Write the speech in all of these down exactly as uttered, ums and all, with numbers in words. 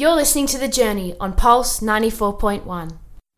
You're listening to The Journey on Pulse ninety-four point one.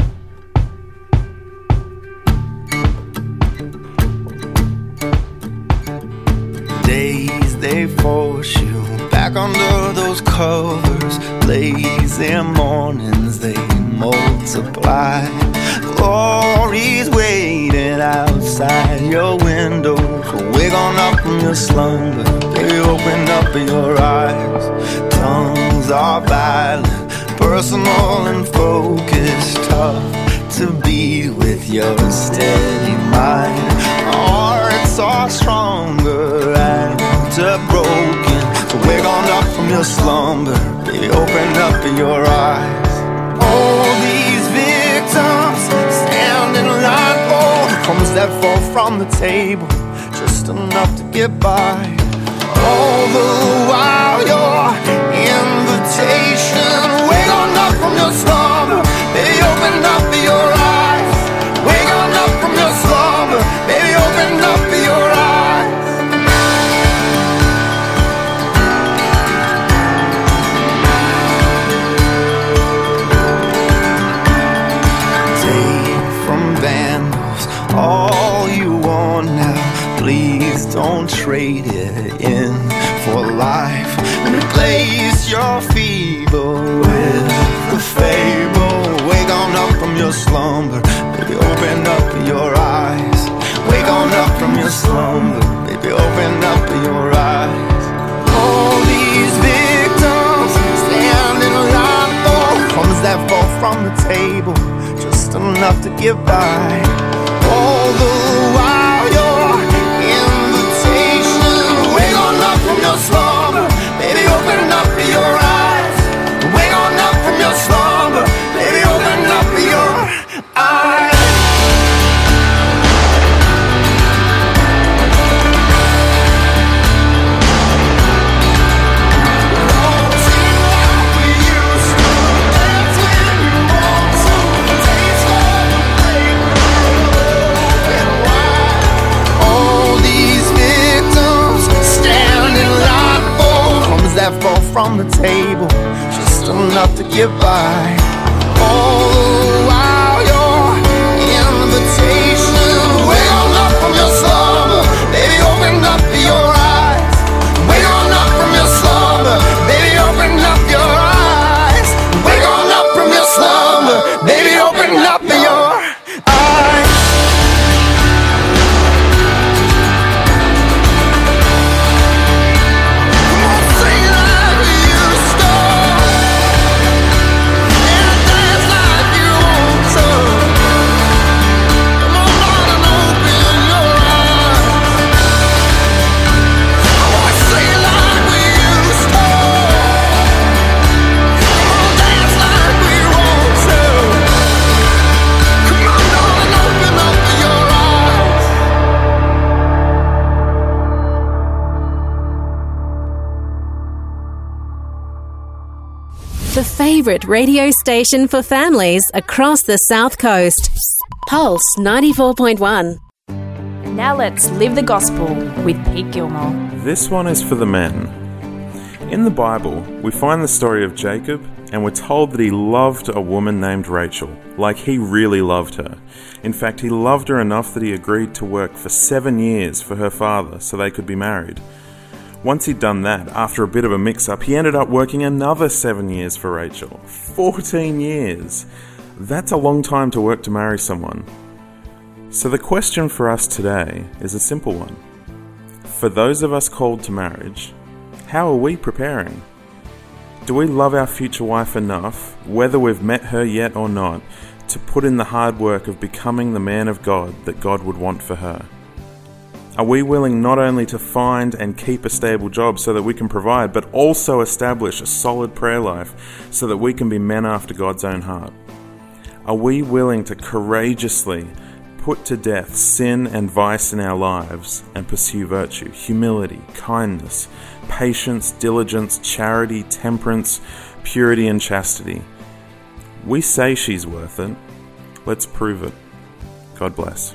Days they force you back under those covers. Lazy mornings they multiply. Glory's waiting outside your window. So wake on up from your slumber, baby, open up your eyes. Tongues are violent, personal and focused. Tough to be with your steady mind. Hearts are stronger and broken. So wake on up from your slumber, baby, open up your eyes. All these victims stand in line for crumbs that fall from the table, just enough to get by. All the while your invitation, wake on up from your slumber, baby, open up your eyes. Wake on up from your slumber, baby, open up your eyes. All you want now, please don't trade it in for life. Replace your feeble with the fable. Wake on up from your slumber, baby, open up your eyes. Wake on up from your slumber, baby, open up your eyes. All these victims stand in line for crumbs that fall from the table, just enough to get by. All the while your invitation, wake on up from your slumber, baby, open up your eyes. Wake on up from your slumber, baby, open up your eyes. That fall from the table, just enough to get by. All the while your invitation, wake on up from your slumber, baby, open up your eyes. Wake on up from your slumber, baby, open up your eyes. Wake on up from your slumber, baby, open up your eyes. The favourite radio station for families across the South Coast. Pulse ninety-four point one. Now let's live the gospel with Pete Gilmore. This one is for the men. In the Bible, we find the story of Jacob, and we're told that he loved a woman named Rachel, like he really loved her. In fact, he loved her enough that he agreed to work for seven years for her father so they could be married. Once he'd done that, after a bit of a mix-up, he ended up working another seven years for Rachel. Fourteen years! That's a long time to work to marry someone. So the question for us today is a simple one. For those of us called to marriage, how are we preparing? Do we love our future wife enough, whether we've met her yet or not, to put in the hard work of becoming the man of God that God would want for her? Are we willing not only to find and keep a stable job so that we can provide, but also establish a solid prayer life so that we can be men after God's own heart? Are we willing to courageously put to death sin and vice in our lives and pursue virtue, humility, kindness, patience, diligence, charity, temperance, purity and chastity? We say she's worth it. Let's prove it. God bless.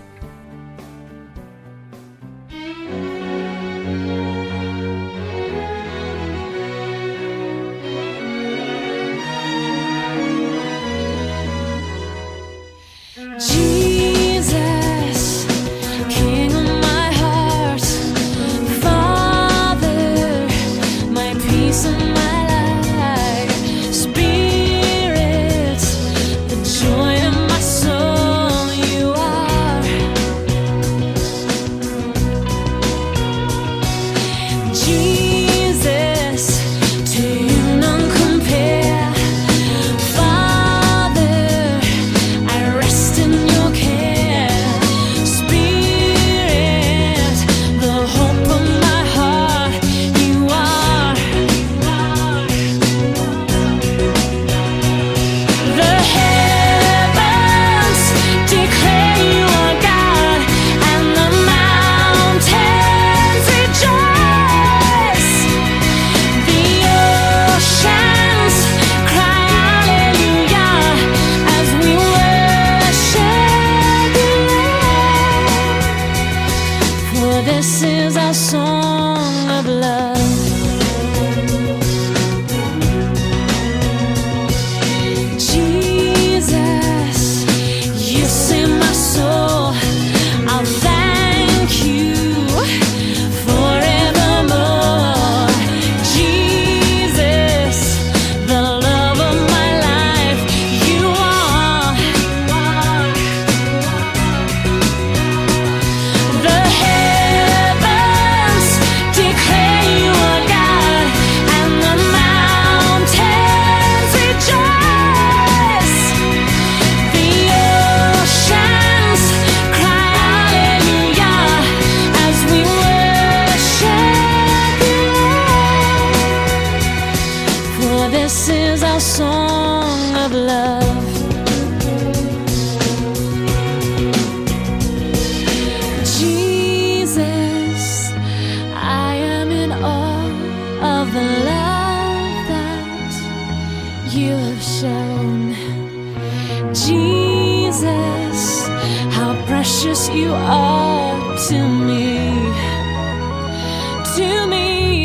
song of love. Jesus, I am in awe of the love that you have shown. Jesus, how precious you are to me, to me.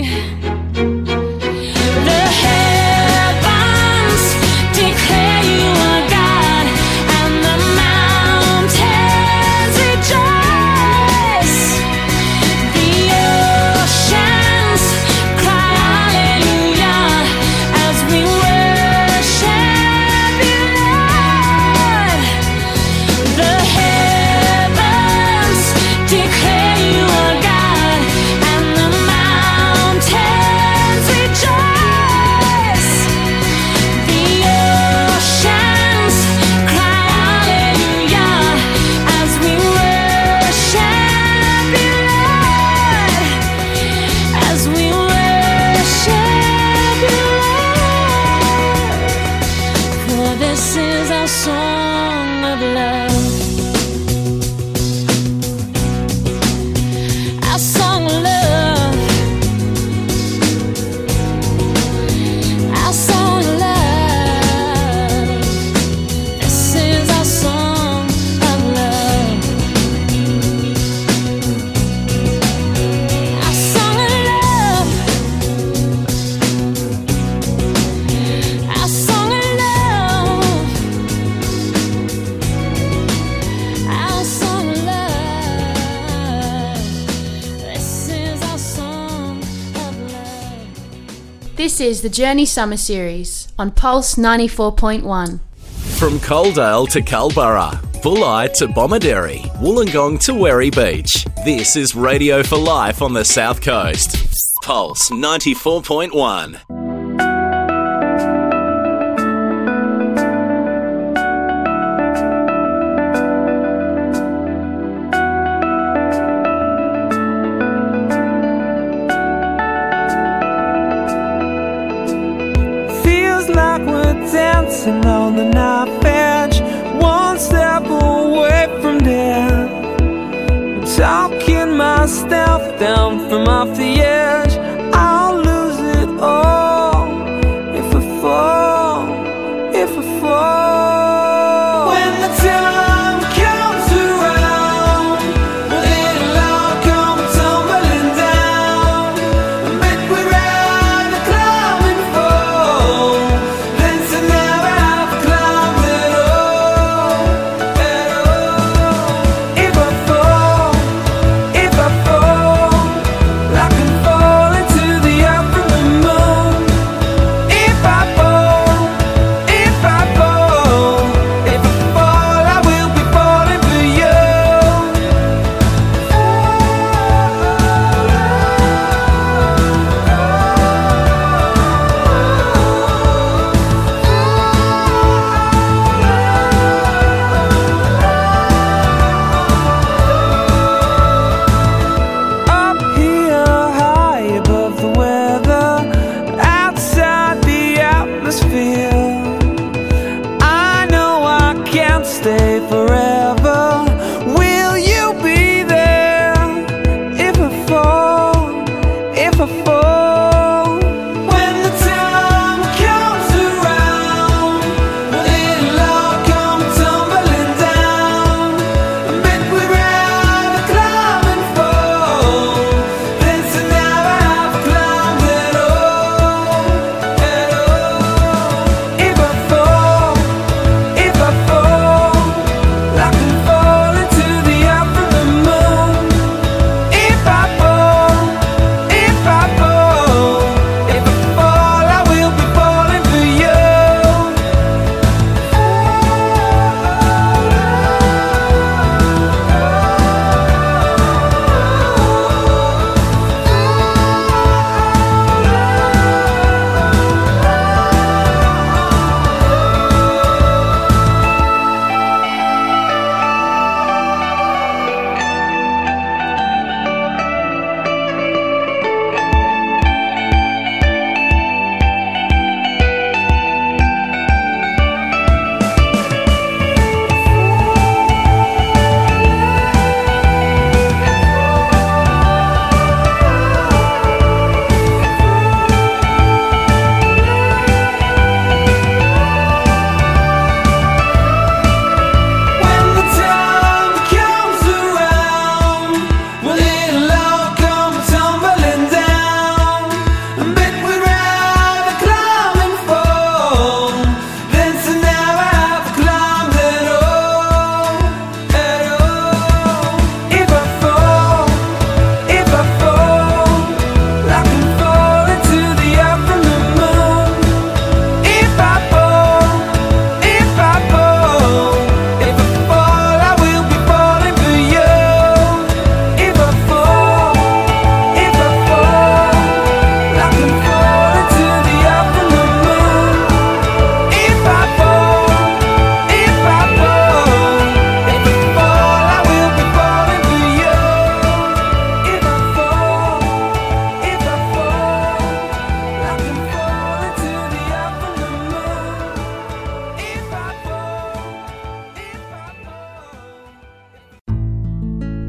The heavens declare you are God, and the mountains rejoice. The oceans cry hallelujah as we worship you, Lord. The heavens declare you are God, and the mountains rejoice. The oceans cry hallelujah as we worship you, Lord. As we worship you, Lord. For this is our song of love. Our song of love. Our song of love. This is our song of love. Our song of love. Our song of love. Our song of love. This is our song of love. This is the Journey Summer Series on Pulse ninety-four point one. From Coaldale to Culburra, Bulli to Bomaderry, Wollongong to Werry Beach. This is Radio for Life on the South Coast. Pulse ninety-four point one. Feels like we're dancing on the knife edge, one step away from death. Talking myself down from off the edge. I'll lose it all if I fall, if I fall. When the time comes around, well, it'll all come tumbling down. But we'd rather climb and fall than to never have climbed at all, at all. If I fall, if I fall, I can fall into the earth from the moon. If I fall, if I fall,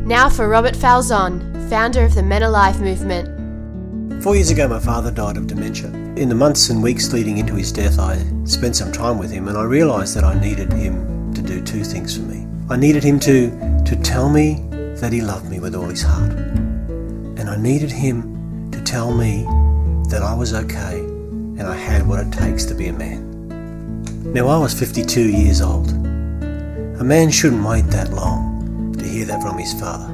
Now for Robert Falzon, founder of the Men Alive movement. Four years ago, my father died of dementia. In the months and weeks leading into his death, I spent some time with him, and I realised that I needed him to do two things for me. I needed him to, to tell me that he loved me with all his heart. And I needed him to tell me that I was okay and I had what it takes to be a man. Now, I was fifty-two years old. A man shouldn't wait that long to hear that from his father.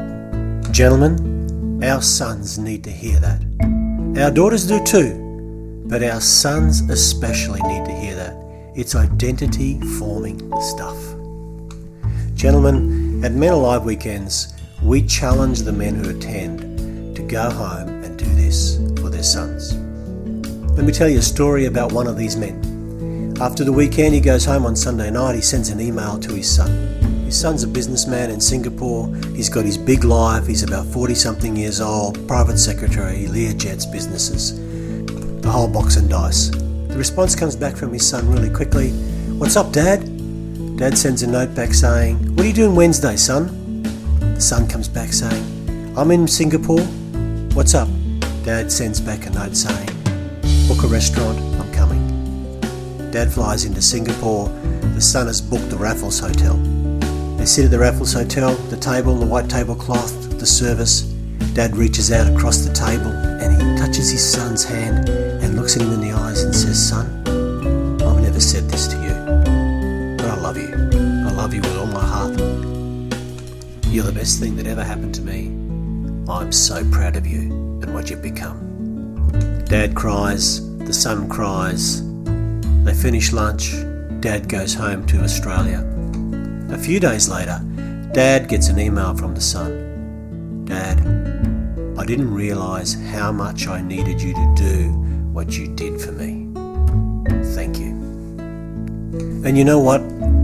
Gentlemen, our sons need to hear that. Our daughters do too, but our sons especially need to hear that. It's identity-forming stuff. Gentlemen, at Men Alive weekends, we challenge the men who attend to go home and do this for their sons. Let me tell you a story about one of these men. After the weekend, he goes home on Sunday night. He sends an email to his son. His son's a businessman in Singapore. He's got his big life. He's about forty-something years old, private secretary, Learjet's businesses, the whole box and dice. The response comes back from his son really quickly. "What's up, Dad?" Dad sends a note back saying, "What are you doing Wednesday, son?" The son comes back saying, "I'm in Singapore. What's up?" Dad sends back a note saying, "Book a restaurant, I'm coming." Dad flies into Singapore. The son has booked the Raffles Hotel. They sit at the Raffles Hotel, the table, the white tablecloth, the service. Dad reaches out across the table and he touches his son's hand and looks him in the eyes and says, "Son, I've never said this to you, but I love you. I love you with all my heart. You're the best thing that ever happened to me. I'm so proud of you and what you've become." Dad cries, the son cries. They finish lunch. Dad goes home to Australia. A few days later, Dad gets an email from the son. "Dad, I didn't realise how much I needed you to do what you did for me. Thank you." And you know what?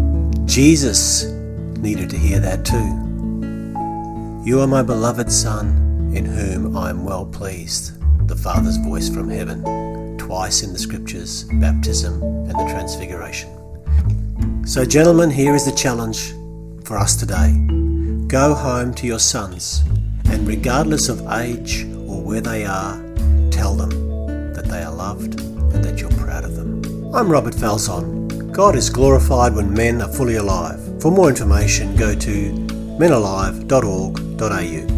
Jesus needed to hear that too. "You are my beloved Son, in whom I am well pleased." The Father's voice from heaven, twice in the scriptures, baptism and the transfiguration. So gentlemen, here is the challenge for us today. Go home to your sons, and regardless of age or where they are, tell them that they are loved and that you're proud of them. I'm Robert Falzon. God is glorified when men are fully alive. For more information, go to men alive dot org dot a u.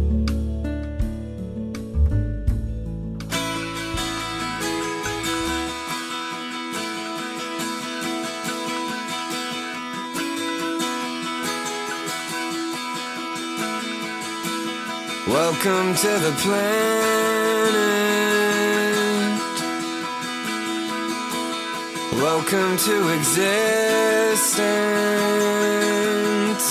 Welcome to the planet. Welcome to existence.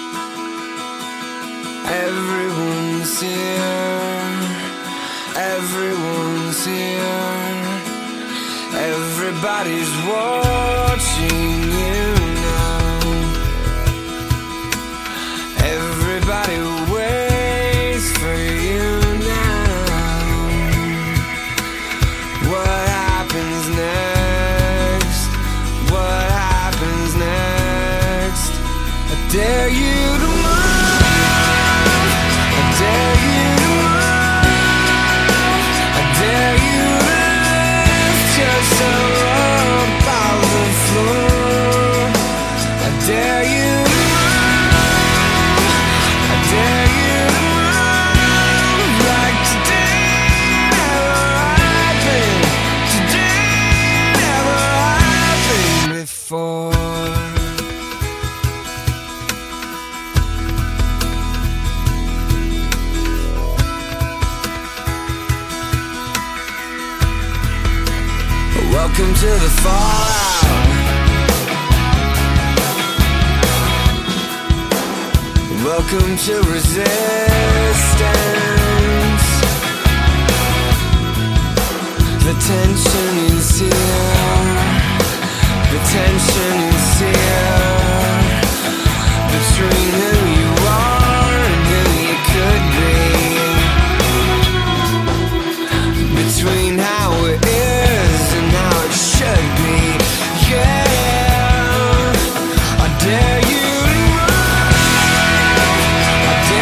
Everyone's here. Everyone's here. Everybody's watching you now. Everybody waits for you now. What happens next? What happens next? I dare you to move. I dare you to move. I dare you to lift yourself up off the floor. I dare you to move. I dare you to move like today never happened. Today never happened before. Welcome to the fallout. Welcome to resistance. The tension is here. The tension is here. Between who you are and who you could be. Between how it is and how it should be. Yeah, I dare you to move. I dare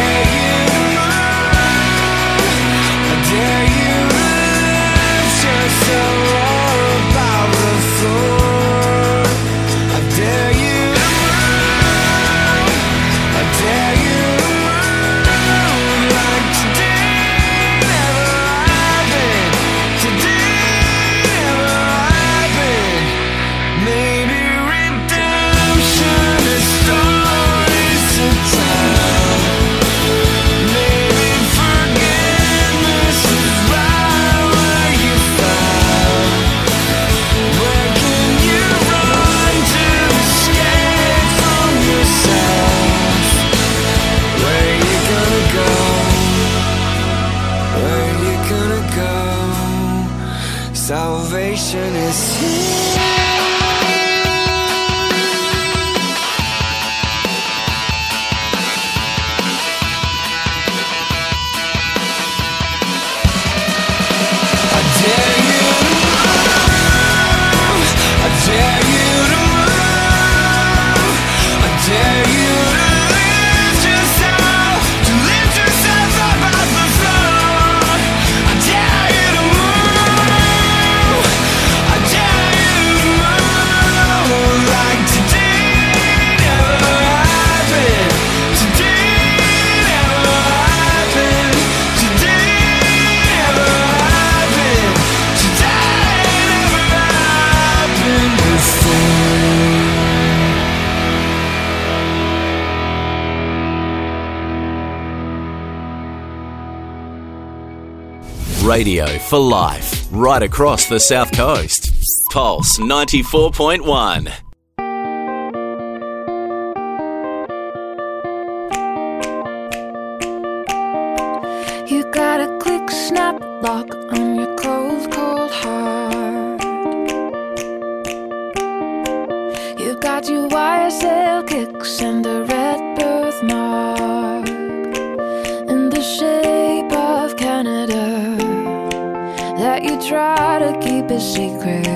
Radio for life, right across the South Coast. Pulse ninety-four point one. You got a quick snap lock on your cold, cold heart. You got your Y S L kicks and a red birthmark in the shape of Canada that you try to keep a secret.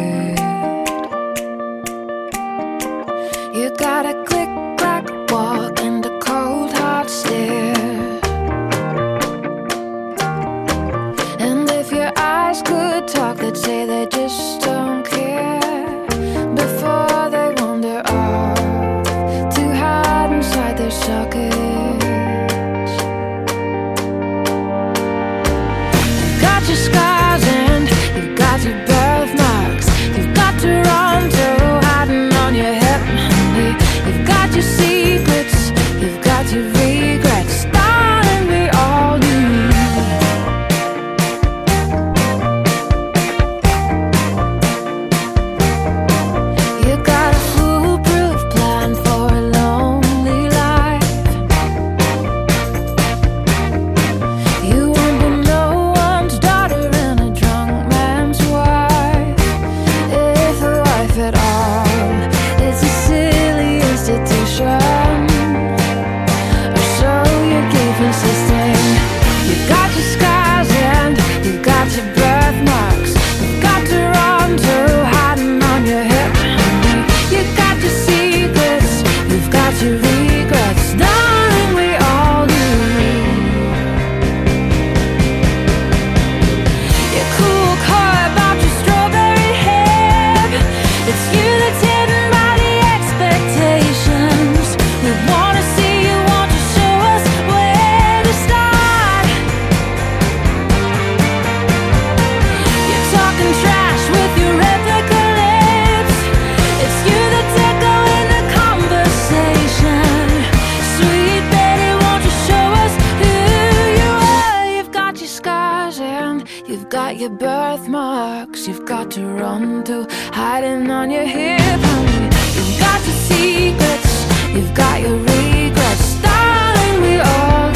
You got a click clack walk and a cold hard stare. And if your eyes could talk, they'd say they just don't care before they wander off to hide inside their sockets. You've got your scars and you've got your birthmarks. You've got Toronto hiding on your hip, honey. You've got your secrets, you've got your regrets. Darling, we all do. You got a foolproof plan for a lonely life. You won't be no one's daughter and a drunk man's wife, if a wife at all. It's a silly institution, or so you keep insisting. You got your scars and you got your birthmarks. You've got Toronto hiding on your hip, honey. You got your secrets, you've got your regrets. Darling, we all do. You're cool, coy about your strawberry hair. It's you that's hidden by the expectations. We wanna see you, want to show us where to start. You're talking trash with your replica lips. It's you that's echoing the conversation. Sweet Betty, won't you show us who you are? You've got your scars and you've got your birthmarks. You've got Toronto hiding on your hip, honey. You've got your secrets, you've got your regrets. Darling, we all do.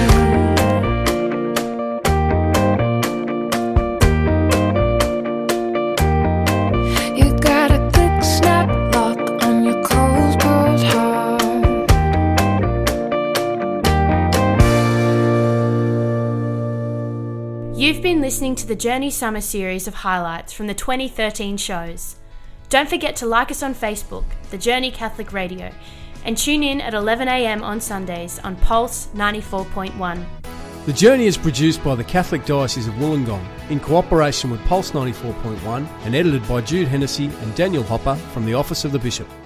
You got a quick snap lock on your cold, cold heart. You've been listening to the Journey Summer series of highlights from the twenty thirteen shows. Don't forget to like us on Facebook, The Journey Catholic Radio, and tune in at eleven a m on Sundays on Pulse ninety-four point one. The Journey is produced by the Catholic Diocese of Wollongong in cooperation with Pulse ninety-four point one and edited by Jude Hennessy and Daniel Hopper from the Office of the Bishop.